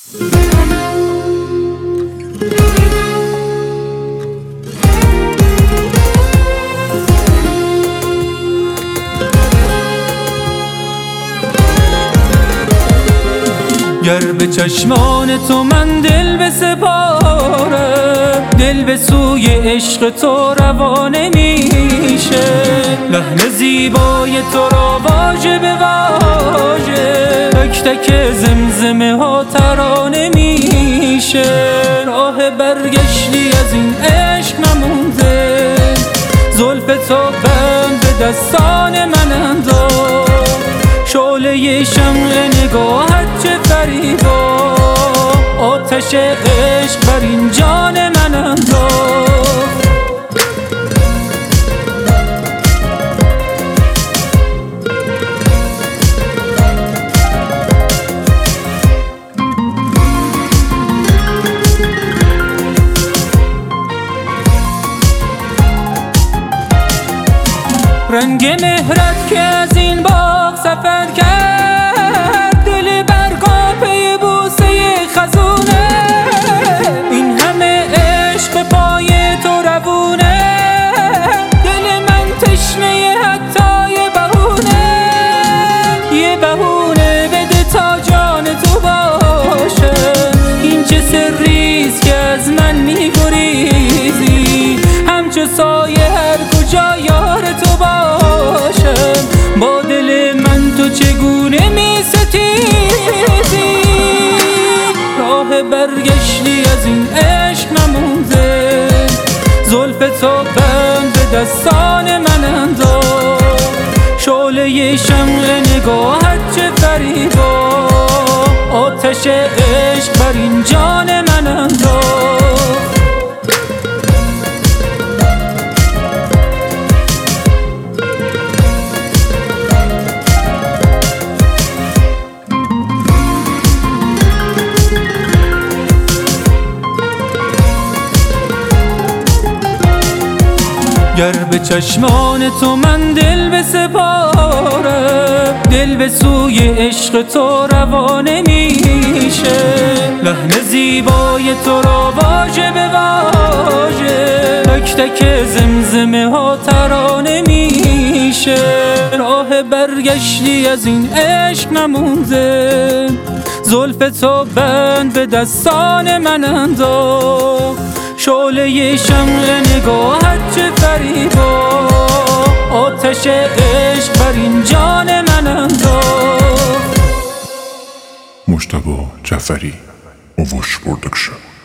گر به چشمان تو من دل بسپارم، دل به سوی عشق تو روان نمیشه. لحن زیبای تو را واژه به واژه، تک تک زمزمه ها ترانه میشه. راه برگشتی از این عشق نمونده، زلف تو بند به دستان من انداز. شعله شمع نگاهت چه فریبا، آتش عشق بر این جان من انداز. رنگ مهرت که از این باغ سفر کرد، دل برگا پی بوسه خزونه. این همه عشق پای تو روونه، دل من تشنه حتی یه بهونه بده تا جان تو باشه. این چه سریست که از من میگریزی، همچو سایه هر کجا یار تو باشم. با دل من تو چگونه می ستیزی، راه برگشتی از این عشق نمونده. زلف تو بند به دستان من انداز، شعله شمع نگاهت چه فریبا، آتش عشق بر این جان من انداز. گر به چشمان تو من دل بسپارم، دل به سوی عشق تو روان نمیشه. لحن زیبای تو را واژه به واژه، تک تک زمزمه ها ترانه میشه. راه برگشتی از این عشق نمونده، زلف تو بند به دستان من انداز. شعله شمع نگاهت چه فریبا، آتش عشق بر این جان من انداز. مجتبی جعفری، اووش پروداکشن.